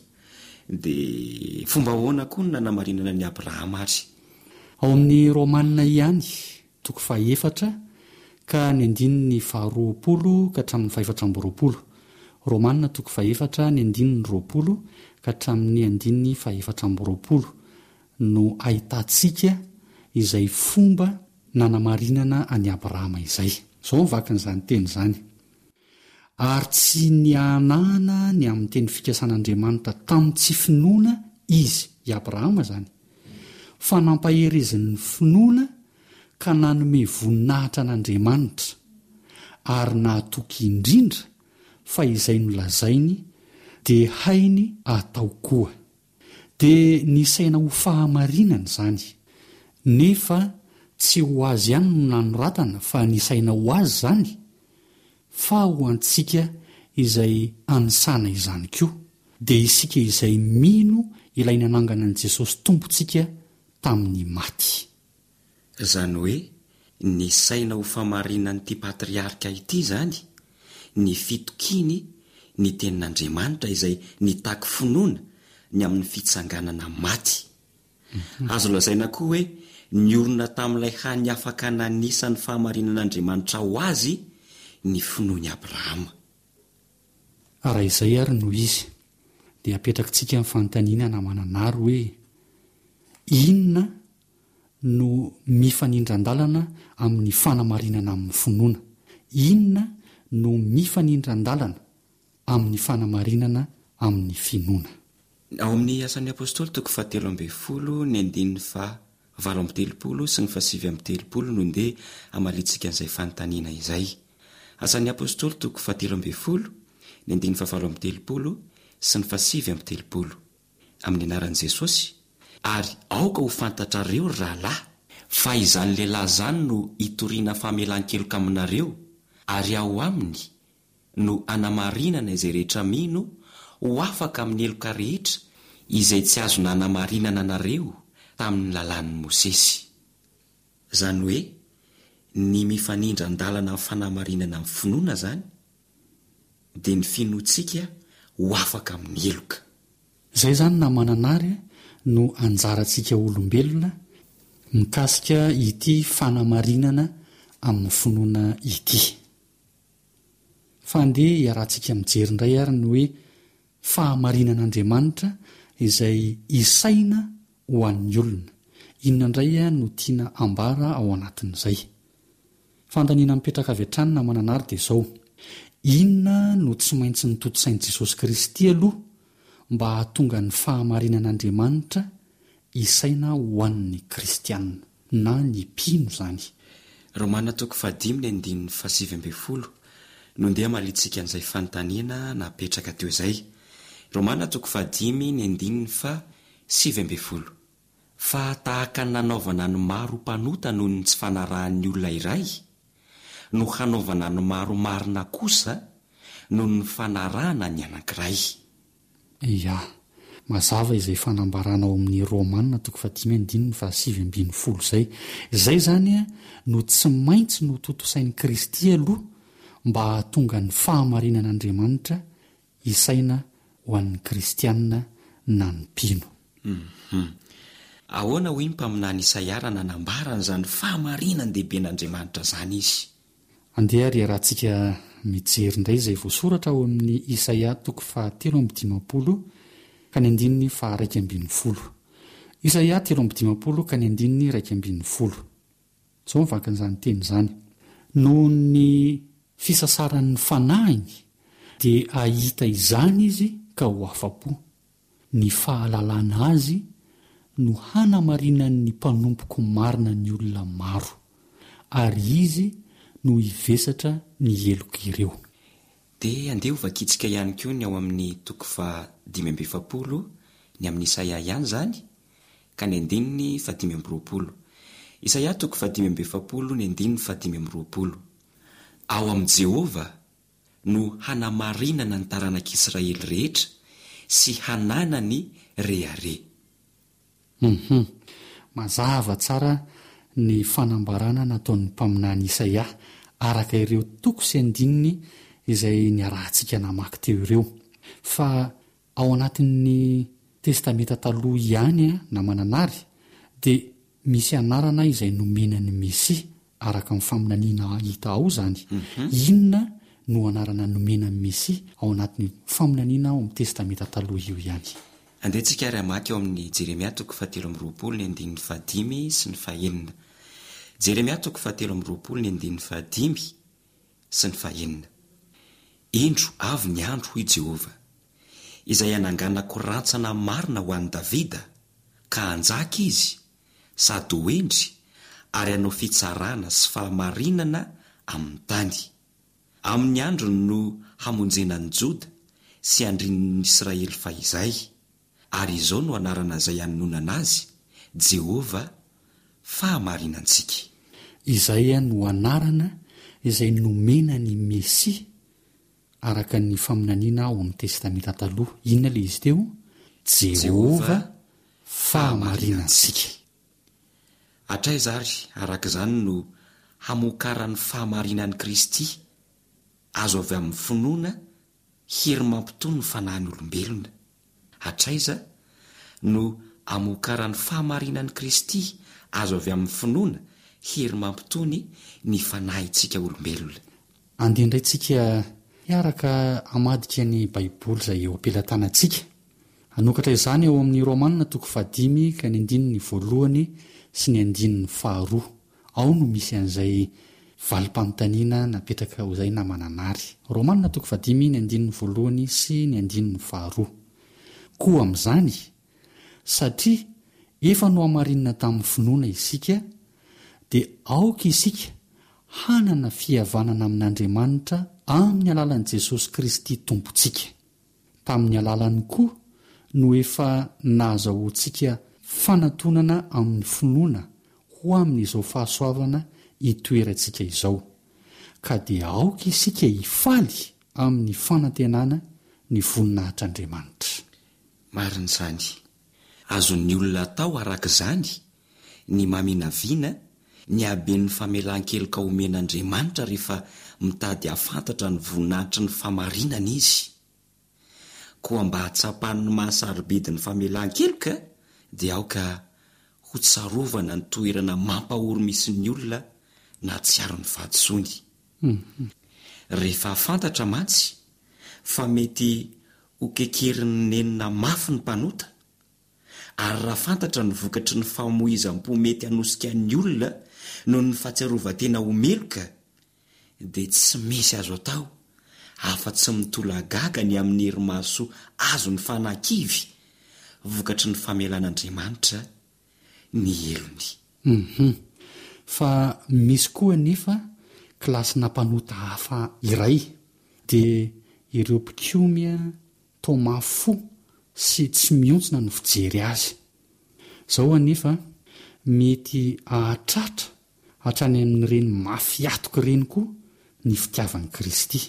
Speaker 6: dia fomba ahoana koa no nanamarinana any Abrahama ary.
Speaker 9: Ao amin'ny Romanina ihany toko fahaefatra ka ny andininy faharoapolo ka hatramin'ny fahaefatra amby roapolo. Romanina toko fahaefatra ny andininy roapolo ka hatramin'ny andininy fahaefatra amby roapolo no ahitantsika izay fomba nanamarinana any Abrahama izay. Izao mivakin'izany teny izany. Ary tsy nianahana ny amin'ny teny fikasan'Andriamanitra tamin'ny tsy finoana izy, i Abrahama izany, fa nampaherezin'ny finoana ka nanome voninahitra an'Andriamanitra ary nahatoky indrindra fa izay nolazainy dia hainy atao koa. Dia nisaina ho fahamarinana izany. Nefa tsy ho azy ihany no nanoratana fa nisaina ho azy izany fa ho antsika izay anisana izany koa. Dia isika izay mino ilay nanangana an'i Jesosy tompontsika tamin'ny maty.
Speaker 6: Izany hoe ny saina ho fahamarinan'ity patriarika ity izany ny fitokiny ny tenin'andriamanitra izay nitaky finoana ny amin'ny fitsanganana maty. Azo lazaina koa hoe ny olona tamin'ilay hany afaka nanisany fahamarinan'Andriamanitra ho azy ny finoany Abrahama.
Speaker 9: Raha izay ary no izy dia apetrakintsika amin'ny fanontaniana na mananary hoe inona no mifanindran-dalana amin'ny fanamarinana amin'ny finoana? Inona no mifanindran-dalana amin'ny fanamarinana amin'ny finoana?
Speaker 6: Ao amin'ny asan'ny apôstôly toko fahatelo ambin'ny folo ny andininy fa valo amby telopolo sy ny fasivy amby telopolo no ndeha amalitsika an'izay fanontaniana izay. Asan'ny apôstôly toko fahatelo ambin'ny folo ny andininy fa valo amby telopolo sy ny fasivy amby telopolo amin'ny anaran'i Jesosy. Ary aoka ho fantatrareo rahalahy fa izany lehilahy zany no hitoriana famelan-keloka aminareo, ary ao aminy no anamarinana izay rehetra mino ho afaka amin'ny eloka rehetra izay tsy azo nanamarinana anareo tamin'ny lalan'i Mosesy. Zany hoe ny mifanindran-dalana amin'ny fanamarinana amin'ny finoana zany dia ny finoantsika ho afaka amin'ny eloka.
Speaker 9: Izay zany na mananary no anjarantsika olombelona mikasika ity fanamarinana amin'ny finoana ity. Fa ndeha iarahantsika mijery indray ary ny hoe fahamarinan'Andriamanitra izay isaina ho an'ny olona. Inona indray no tiana ambara ao anatin'izay? Fantaniana mipetraka avy hatrany na mananary dia izao: inona no tsy maintsy nitotosain'i Jesosy Kristy aloha mba hahatonga ny fahamarinan'Andriamanitra isaina ho an'ny kristianina na ny mpino zany?
Speaker 6: Romana toko fahadimy ny andininy fasivy ambin'ny folo no ndeha malitsika an'izay fanontaniana napetraka teo izay. Romana toko fahadimy ny andininy fa sivy ambin'ny folo. Fa tahaka ny nanaovana ny maro mpanota noho ny tsy fanarahan'ny olona iray, no hanaovana ny maro marina kosa noho ny fanarahana ny anankiray.
Speaker 9: Ia, mazava izay fanambarana ao amin'ny Romana toko fahadimy andininy fa sivy ambin'ny folo izay. Izay zany a no tsy maintsy no totosain'i Kristy aloha mba hahatonga ny fahamarinan'Andriamanitra isaina ho an'ny kristianina na ny mpino.
Speaker 6: Mhm. Ahoana hoy ny mpaminany Isaia nanambarana zany fahamarinany dehiben'Andriamanitra zany izy?
Speaker 9: Andeha ary iarahantsika mijery indray izay voasoratra ao amin'ny Isaia toko fahatelo amby dimampolo ka ny andininy fa raiky ambin'ny folo. Isaia telo amby dimampolo ka ny andininy raiky ambin'ny folo. Zao mivakan'izany teny zany: noho ny fisasaran'ny fanahiny dia ahita izany izy ka ho afa-po, ny fahalalana azy no hanamarinan'ny mpanompoky marina ny olona maro, ary izy no hivesatra ny eloka ireo.
Speaker 6: Dia andeha ho vakitsika ihany koa ny ao amin'ny toko fa dimy amby efapolo ny amin'ny Isaia ihany zany ka ny andininy fa dimy amby roapolo. Isaia toko fa dimy amby efapolo ny andininy fa dimy amby roapolo. Ao amin'i Jehova no hanamarinana ny taranak'Israely rehetra sy hananany rehare.
Speaker 9: Mhm. Mazava tsara ny fanambarana nataon'ny mpaminany Isaia araka ireo toko sy andininy izay niarahantsika namaky teo ireo. Fa ao anatin'ny testamenta taloha ihany a na mananary dia misy anarana izay nomenan'ny Mesia araka ny faminaniana hita ao zany. Mm-hmm. Inona no anarana nomenan'ny Mesia ao anatin'ny faminaniana ao amin'ny testamenta taloha io ihany?
Speaker 6: Andehantsika ary amaky ao amin'ny Jeremia toko fahatelo amby roapolo ny andininy fahadimy sy ny fahaenina. Jeremia toko fahatelo amby roapolo ny andininy fahadimy sy ny fahaenina. Indro avy ny andro hoy Jehova, izay ananganako rantsana marina ho an'i Davida, ka anjaka izy sady hoendry ary hanao fitsarana sy fahamarinana amin'ny tany. Amin'ny andro no hamonjenan'ny Joda sy andrin'ny Israely fahizay, ary izao no anarana izay hanonana azy, Jehova fahamarinantsika.
Speaker 9: Izay no anarana izay nomenan'ny Mesia araka ny faminaniana ao amin'ny testamenta taloha. Inona le izy teo? Jehova fahamarinantsika.
Speaker 6: Hatraiza ary araka izany no hamokaran'ny fahamarinan'i Kristy azo avy amin'ny finoana hery mampitony ny fanahiny olombelona. Hatraiza no amokaran'ny fahamarinan'i Kristy azo avy amin'ny finoana hery mampitony ny fanahintsika olombelona.
Speaker 9: Andehandrayntsika hiaraka hamadika ny baiboly izay eo ampelantanantsika. Anokatra izany eo amin'ny Romanina toko fahadimy ka ny andininy voalohany sy ny andininy faharoa. Ao no misy an'izay valim-panontaniana napetraka ho izay namananary. Romanina toko fahadimy ny andininy voalohany sy ny andininy faharoa. Koa amin'izany, satria efa no hamarinina tamin'ny finoana isika, dia aoka isika hanana fihavanana amin'Andriamanitra amin'ny alalan'i Jesosy Kristy tompontsika. Tamin'ny alalany koa no efa nahazahoantsika fanatonana amin'ny finoana ho amin'izao fahasoavana hitoerantsika izao. Ka dia aoka isika hifaly amin'ny fanantenana ny voninahitr'Andriamanitra.
Speaker 6: Marina izany, azon'ny olona atao arak'izany ny maminaviana ny haben'ny famelan-keloka omen'Andriamanitra rehefa mitady hafantatra ny voninahitry ny famarinana izy. Koa mba hatsapany mahasarobidi ny famelan-keloka dia aoka ho tsarovana ny toerana mampahoro misy ny olona na tsiaro ny fahadisony. Mm-hmm. Rehefa hafantatra mantsy fa mety ho kekerin'ny nenina mafy ny mpanota, ary raha fantatra ny vokatry ny famoizam-po mety hanosika ny olona noho ny fahatsiarovan-tena homeloka, dia tsy misy azo atao afa-tsy mitolagaga ny amin'ny hery-mahasoa azo ny fanankivy vokatry ny famelan'Andriamanitra ny elony.
Speaker 9: Mhm. Fa misy koa nefa kilasina mpanota hafa iray, dia ireo mpikomy tomafo sy tsy miontsina no fijery azy. Zao anefa mety ahatratra hatrany amin'ireny mafiatoka ireny koa ny fitiavan'i Kristy.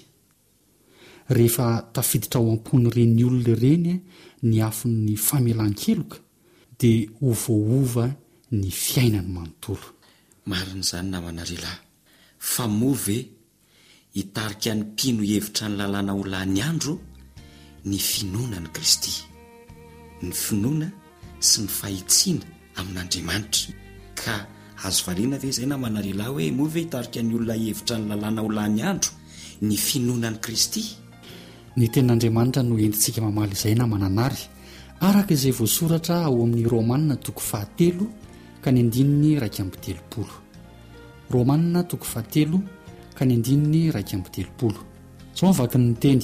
Speaker 9: Rehefa tafiditra ao am-pon'ireny olona ireny ny afon'ny famelan-keloka, dia ho voaova ny fiainany manontolo.
Speaker 6: Marina izany namanarela, fa move hitarika ny mpino hevitra ny lalàna ho lany andro ny finoana ny Kristy, ny finoana sy ny fahitsiana amin'Andriamanitra. Ka azo variana ve izay namanarela hoe move hitarika ny olona hevitra ny lalàna ho lany andro ny finoana ny Kristy?
Speaker 9: Ny ten'Andriamanitra no entintsika mamaly izay namananary, araka izay voasoratra ao amin'ny Romanina toko fahatelo ka ny andininy raika amby telopolo. Romanina toko fahatelo ka ny andininy raika amby telopolo. Zao avaky ny teny: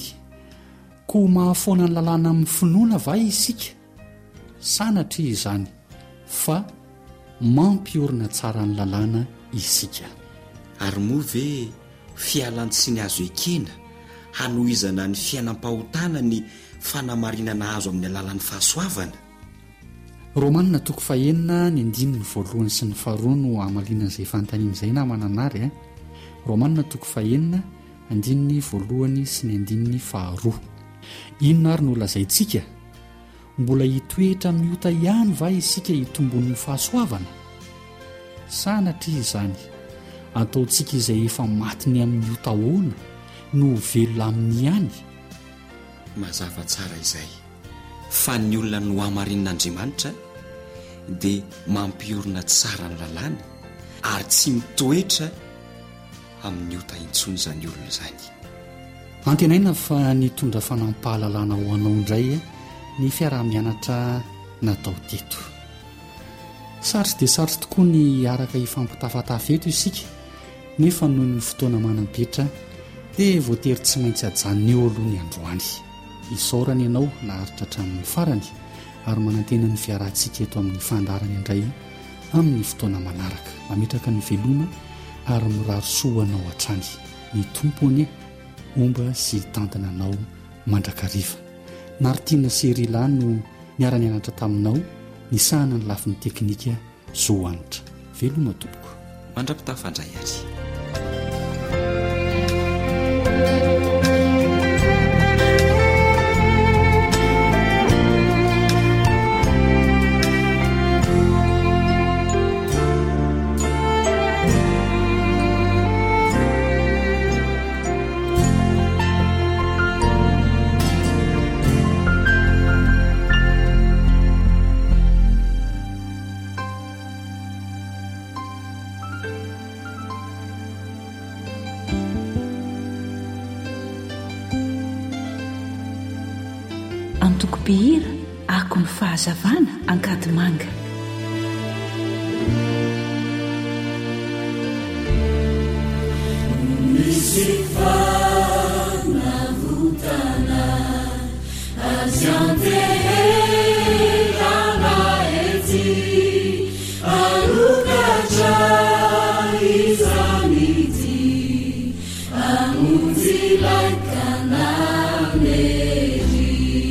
Speaker 9: koa mahafoana ny lalàna amin'ny finoana va isika? Sanatria izany, fa mampiorina tsara ny lalàna isika.
Speaker 6: Ary moa ve fialan'ny sy ny azo ekena hanohizana ny fiainam-pahotana ny fanamarinana azo amin'ny alalan'ny fahasoavana?
Speaker 9: Romanina toko fahenina ny andininy voalohany sy ny faharoa no amaliana izay fanontaniana izay namananary. eh? Romanina toko fahenina andininy voalohany sy ny andininy faharoa. Inona ary no lazaintsika? Mbola hitoetra miota ihany va isika hitombon'ny fahasoavana? Sanatria izany, ataontsika izay efa matiny amin'ny ota ahoana no velona amin'ny ihany.
Speaker 6: Mazava tsara izay, fa ny olona no hamarinan'Andriamanitra dia mampiorina tsara ny lalàna ary tsy mitoetra amin'ny ota intsony izany olona izany.
Speaker 9: Antenaina fa nitondra fanampahalalana ho anao indray ny fiarah-mianatra natao teto. Sarotsy dia sarotsy tokoa ny araka hifampitafatafeto isika, nefa noho ny fotoana manam-petra dia voatery tsy maintsy hajanona eo aloha ny androany. Isaorana ianao naharitra hatramin'ny farany ary manantena ny fiarahantsika eto amin'ny fandarany indray amin'ny fotoana manaraka. Mametraka ny veloma ary mirarosoanao hatrany. Ny tompony omba sy tantana anao mandrakariva. Naritiana Serila no niara-nianatra taminao, ny sahana ny lafin'ny teknika Zoanitra. Veloma tompoko.
Speaker 6: Mandra-pitafandray azy.
Speaker 3: pihira ako ny fahazavana ankady manga.
Speaker 1: Misy fanavotana azy anteherana ety alokatra izany ity amonjy laikana mery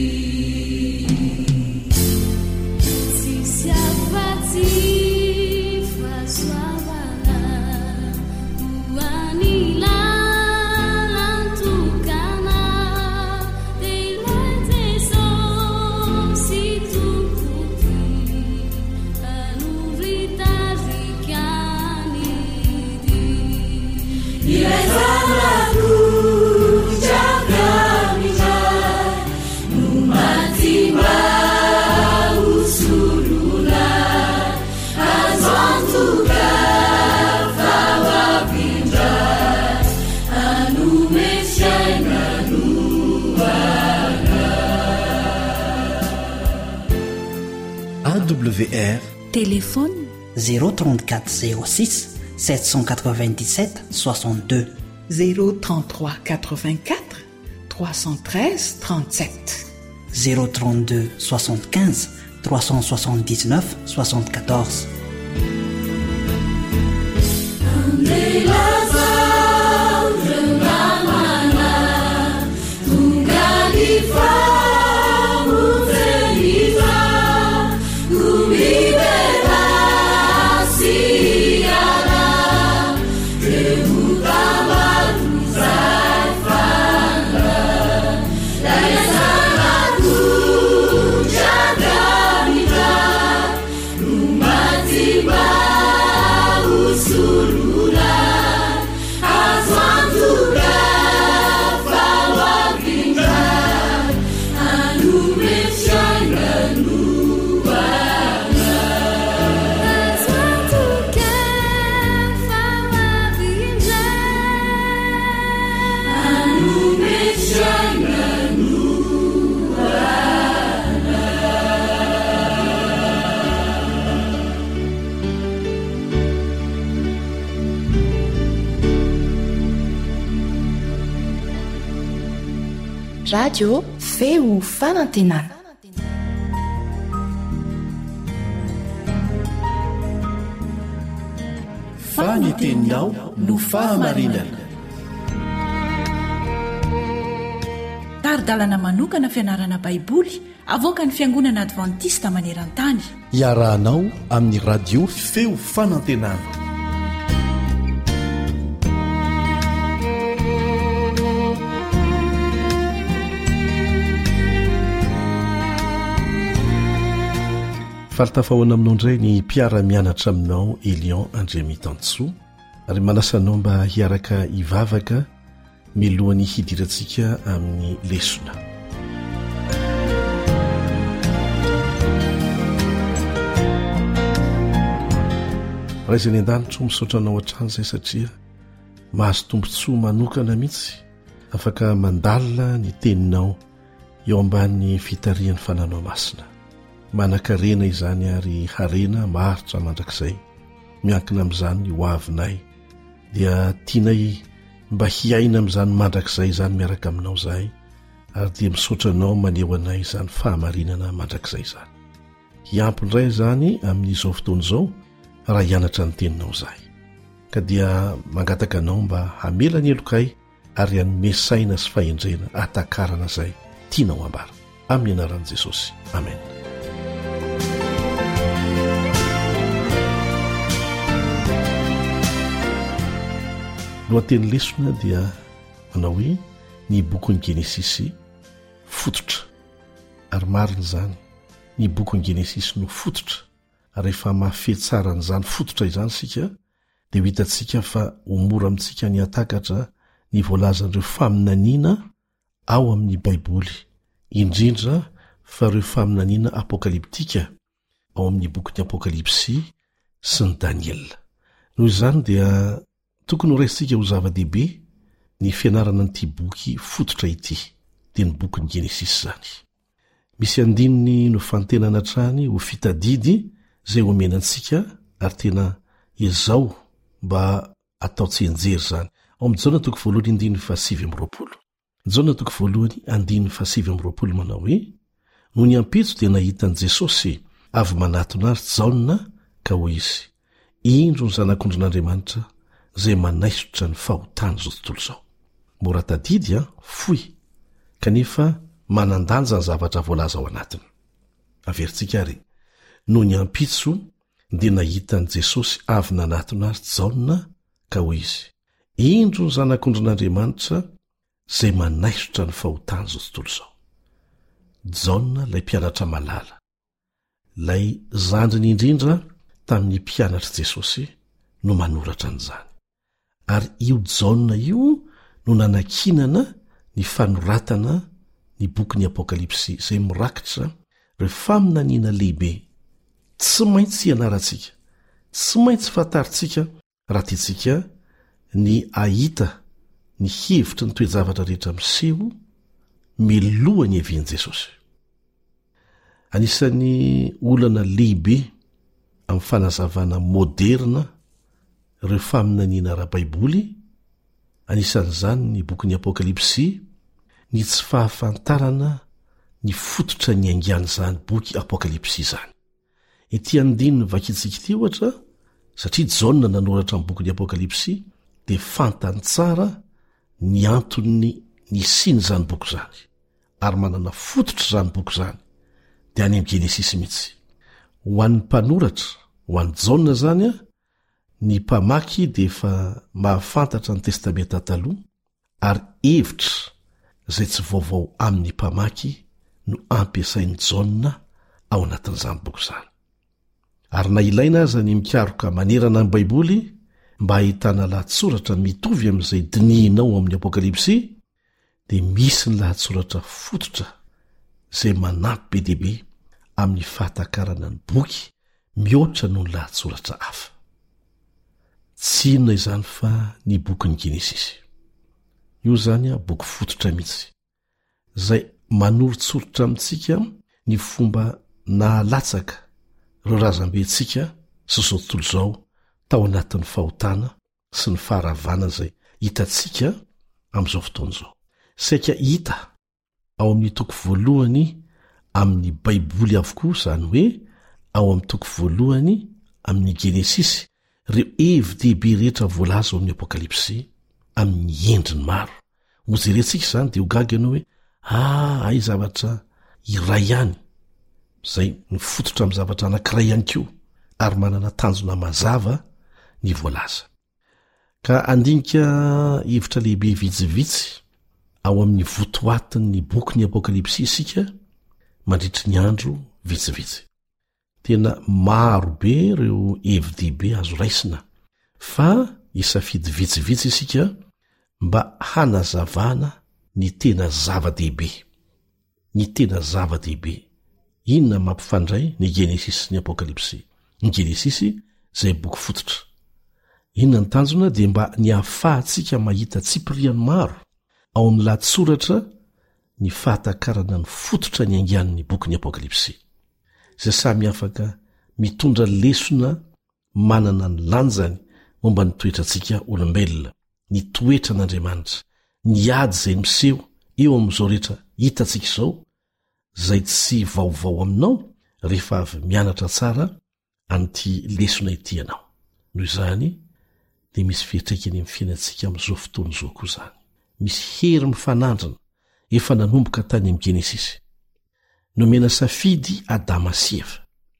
Speaker 1: tsisy afatsy fahasoavana hoanila
Speaker 4: A W R
Speaker 3: téléphone
Speaker 10: zéro trente-quatre zéro six sept cent quatre-vingt-dix-sept soixante-deux
Speaker 5: zéro trente-trois quatre-vingt-quatre trois cent treize trente-sept
Speaker 10: zéro trente-deux soixante-quinze trois cent soixante-dix-neuf soixante-quatorze.
Speaker 8: Radio feo fanantenana.
Speaker 4: Faniteninao no fahamarinana.
Speaker 3: Taridalana manokana fianarana baiboly avoaka ny fiangonana advantista maneran-tany.
Speaker 4: Iarahanao amin'ny radio feo fanantenana. Faltafahoana aminao indray ny mpiara-mianatra aminao Elion Andremitansoa ary manasanao mba hiaraka hivavaka milohany hidirantsika amin'ny lesona. Raha izay ny an-danitro misaotra anao hatrany izay satria mahazo tombontsoa manokana mihitsy afaka mandalina ny teninao eo ambanin'ny fitarian'ny fananao masina. Manan-karena izany ary harena maharitra mandrakizay miankina amin'izany ho avinay dia tianay mba hiaina amin'izany mandrakizay izany miaraka aminao izahay ary dia misaotra anao maneho anay izany fahamarinana mandrakizay izany. Hiampindray izany amin'izao fotoana izao raha hianatra ny teninao izahay ka dia mangataka anao mba hamela ny elokay ary hanome saina sy fahendrena atakarana izay tianao ambara amin'ny anaran'i Jesosy. Amen. Lohateny lesona dia manao hoe ny bokin'ny Genesisy fototra ary marina izany. Ny bokin'ny Genesisy no fototra ary rehefa mahafehy tsara n'izany fototra izany sika dia ho hitantsika fa ho mora amintsika ny hatakatra ny voalazan'ireo faminaniana ao amin'ny baiboly, indrindra fa ireo faminaniana apokaliptika ao amin'ny bokin'ny apokalipsy sy ny Daniela. Noho izany dia tokony ho raisitsika ho zava-dehibe ny fianarana an'ity boky fototra ity dia ny bokin'ny Genesisy izany. misy andininy no fantenana trany ho fitadidy zay omenantsika ary tena izao mba atao tsenjery zany. Ao amin'ny jaona toko voalohany andiny fa sivy amby roapolo. Jaona toko voalohany andiny fa sivy amby roapolo manao hoe: no ny ampitso dia nahitan' Jesosy avy manatona azy Jaona ka hoy izy: indro ny zanak'Andriamanitra zay manaisotra ny fahotany zao tontolo zao. Mora tadidy a foy kanefa manandanja ny zavatra voalaza ao anatiny. Averintsika ary, no ny ampitso dia nahitan' Jesosy avy nanatona azy Jaona ka hoy izy: indro ny zanak'Andriamanitra zay manaisotra ny fahotany zao tontolo zao. Jaona lay mpianatra malala, lay zandriny indrindra tamin'ny mpianatra Jesosy no manoratra an'izany. Ary io Jaona io no nanakinana ny fanoratana ny boky ny Apokalipsy zay mirakitra ireo faminaniana lehibe tsy maintsy ianarantsika, tsy maintsy fantaritsika raha tiantsika ny ahita ny hevitra ny toe-javatra rehetra miseho milohany evian' Jesosy. Anisan'ny olana lehibe amin'ny fanazavana moderna ireo faminaniana ara-baiboly, anisan'izany ny boky ny Apokalipsy, ny tsy fahafantarana ny fototra ny aingany zany boky Apokalipsy zany. Ity andininy vakitsika ity ohatra, satria Jaona nanoratra amin'ny boky ny Apokalipsy dia fantany tsara ny antony ny siny zany boky zany, ary manana fototra zany boky zany dia any amin'ny Genesisy mihitsy. Ho an'ny mpanoratra, ho an'ny Jaona zany a, ny mpamaky dia efa mahafantatra ny testamenta taloha, ary hevitra zay tsy vaovao amin'ny mpamaky no ampiasain'ny Jaona ao anatin'izany boky zany. Ary na ilaina aza ny mikaroka manerana ny Baiboly mba ahitana lahatsoratra mitovy amin'izay dinihinao amin'ny Apokalipsy, dia misy ny lahatsoratra fototra zay manampy be dehibe amin'ny fahatakarana ny boky mihoatra noho ny lahatsoratra hafa. Tsy inona izany fa ny boky ny Genesisy. Io zany a boky fototra mihitsy, zay manoritsoritra amintsika ny fomba nahalatsaka ireo razambentsika sy zao tontolo zao tao anatin'ny fahotana sy ny faharavana zay hitantsika amin'izao fotoana izao. Saika hita ao amin'ny toko voalohany amin'ny Baiboly avokoa, zany hoe ao amin'ny toko voalohany amin'ny Genesisy, ireo hevi-dehibe rehetra voalaza ao amin'ny Apokalipsy amin'ny endriny maro. Ho jerentsika zany dia ho gagana hoe ah, ay zavatra iray ihany zay ny fototra amin'ny zavatra anankiray ihany koa, ary manana tanjona mazava ny voalaza. Ka andinika hevitra lehibe vitsivitsy ao amin'ny votoatin'ny boky ny Apokalipsy isika mandritry ny andro vitsivitsy. Tena maro be ireo hevi-dehibe azo raisina, fa isafidy vitsivitsy isika mba hanazavana ny tena zava-dehibe. Ny tena zava-dehibe inona mampifandray ny Genesisy sy ny Apokalipsy? Ny Genesisy zay boky fototra. Inona ny tanjona? Dia mba ny ahafahantsika mahita tsipiriany maro ao amin'ny lahatsoratra ny fahatakarana ny fototra ny aingan'ny boky ny Apokalipsy, zay samy afaka mitondra lesona manana ny lanjany momba ny toetrantsika olombelona, ny toetra n'Andriamanitra, ny ady zay miseho eo amin'izao rehetra hitantsika izao, zay tsy vaovao aminao rehefa avy mianatra tsara an'ity lesona ity ianao. Noho izany dia misy fiantraikany amin'ny fiainantsika amin'izao fotoana izao koa zany. Misy hery mifanandrina efa nanomboka tany amin'ny Genesisy. Nomena safidy Adama sy Eva,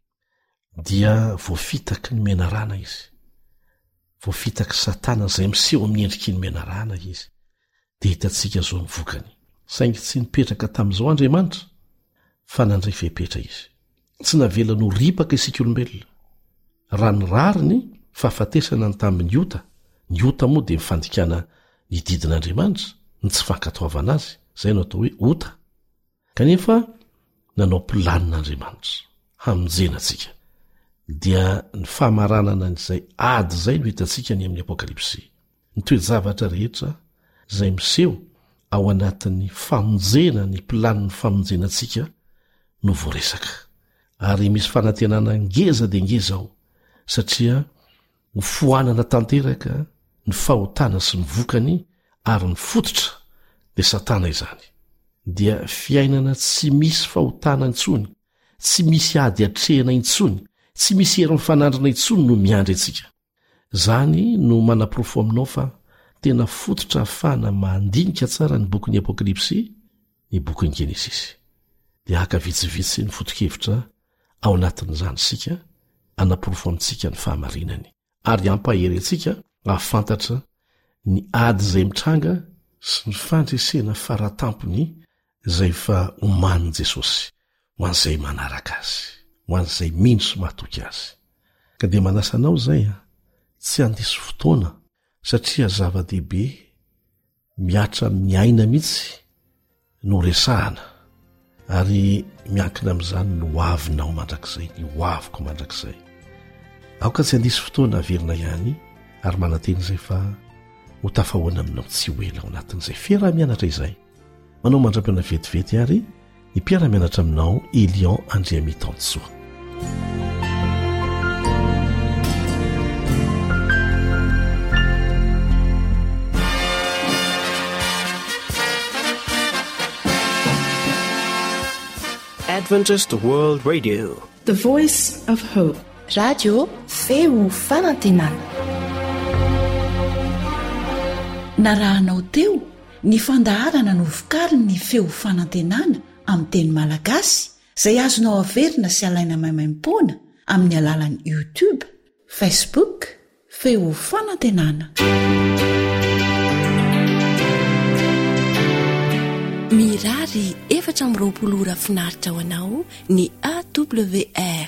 Speaker 4: dia voafitaky ny menarana izy, voafitaky Satana zay miseho amin'ny endriky ny menarana izy, dia hitantsika zao ny vokany. Saingy tsy nipetraka tamin'izao Andriamanitra, fa nandray fepetra izy. Tsy navelana ho ripaka isika olombelona. Raha ny rariny fahafatesana ny tamin'ny ota, ny ota moa dia mifandikana ny didin'Andriamanitra, ny tsy fankatoavana azy, zay no atao hoe ota. Kanefa nanao planin'Andriamanitra hamonjena antsika, dia ny fahamaranana n'izay ady zay no hitantsika ny amin'ny Apokalipsy. Ny toe-javatra rehetra zay miseho ao anatin'ny famonjena ny planin'ny famonjena antsika no voaresaka ary misy fanantenana ngeza de ngeza ao satria ho foanana tanteraka ny fahotana sy ny vokany ary ny fototra de satana izany dia fiainana tsy misy fahotana intsony tsy misy ady atrehana intsony tsy misy hery mifanandrina intsony no miandry antsika zany no manapirofo aminao fa tena fototra ahafahana mandinika tsara ny bokyny apokalipsy ny bokyny genesisy dia haka vitsivitsy ny fotokevitra ao anatin'izany sika anapirofo amintsika ny fahamarinany ary ampahery antsika ahafantatra ny ady izay mitranga sy ny fandresena faratampony izay fa omanin' Jesosy ho an'izay manaraka azy ho an'izay mino sy mahatoky azy ka dia manasanao zay a tsy handiso fotoana satria zava-dehibe miatra amin'ny aina mihitsy no resahana ary miankina amin'izany no hoavinao mandrakizay ny hoaviko mandrakizay aoka tsy handiso fotoana averina ihany ary mananteny izay fa ho tafahoana aminao tsy ho ela ao anatin'izay fiarah-mianatra izay manao mandra-piana vetivety ary ny mpiara-mianatra aminao Elion Andriamitansoa.
Speaker 11: Adventist World Radio,
Speaker 5: the voice of hope.
Speaker 8: Radio feo fanantenana.
Speaker 2: Narahanao teo ny fandaharana no vokariny ny feo fanantenana amin'ny teny malagasy izay azonao averina sy alaina maimaimpoana amin'ny alalan'ny YouTube, Facebook, feo fanantenana.
Speaker 12: Mirary efatra amby roapolo ora finaritra ho anao ny A W R